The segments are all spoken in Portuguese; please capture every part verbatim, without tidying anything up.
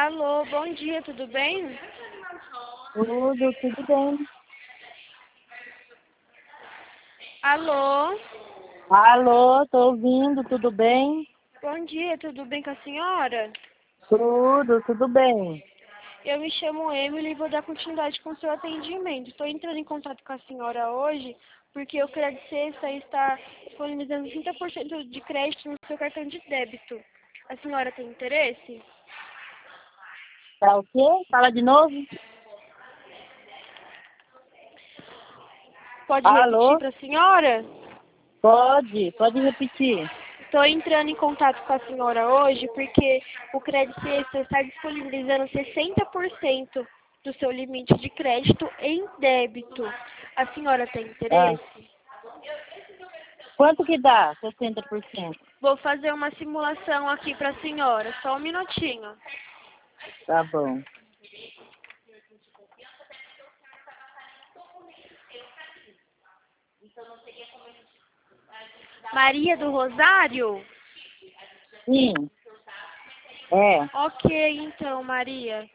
Alô, bom dia, tudo bem? Tudo, tudo bem. Alô, Alô, tô ouvindo, tudo bem? bom dia, tudo bem com a senhora? Tudo, tudo bem. Eu me chamo Emily e vou dar continuidade com o seu atendimento. Estou entrando em contato com a senhora hoje porque o Crédito Sexta está disponibilizando trinta por cento de crédito no seu cartão de débito. A senhora tem interesse? Tá o quê? Fala de novo. Pode repetir Alô? para a senhora? Pode, pode repetir. Estou entrando em contato com a senhora hoje porque o Crédito Sexta está disponibilizando sessenta por cento do seu limite de crédito em débito. A senhora tem Ah, interesse? quanto que dá? sessenta por cento. Vou fazer uma simulação aqui para a senhora, só um minutinho. Tá bom. Maria do Rosário? Sim. É. Ok, então, Maria.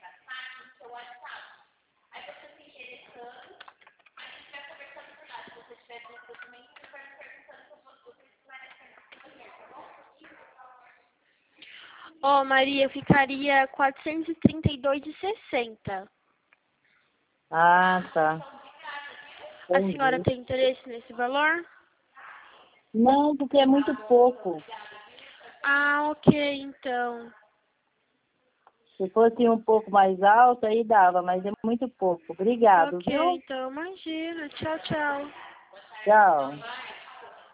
Ó, Maria, ficaria quatrocentos e trinta e dois e sessenta. Ah, tá. A senhora Entendi. tem interesse nesse valor? Não, porque é muito pouco. Ah, ok, então. Se fosse um pouco mais alto, aí dava, mas é muito pouco. Obrigado, Ok, viu? então, imagina. Tchau, tchau. Tchau.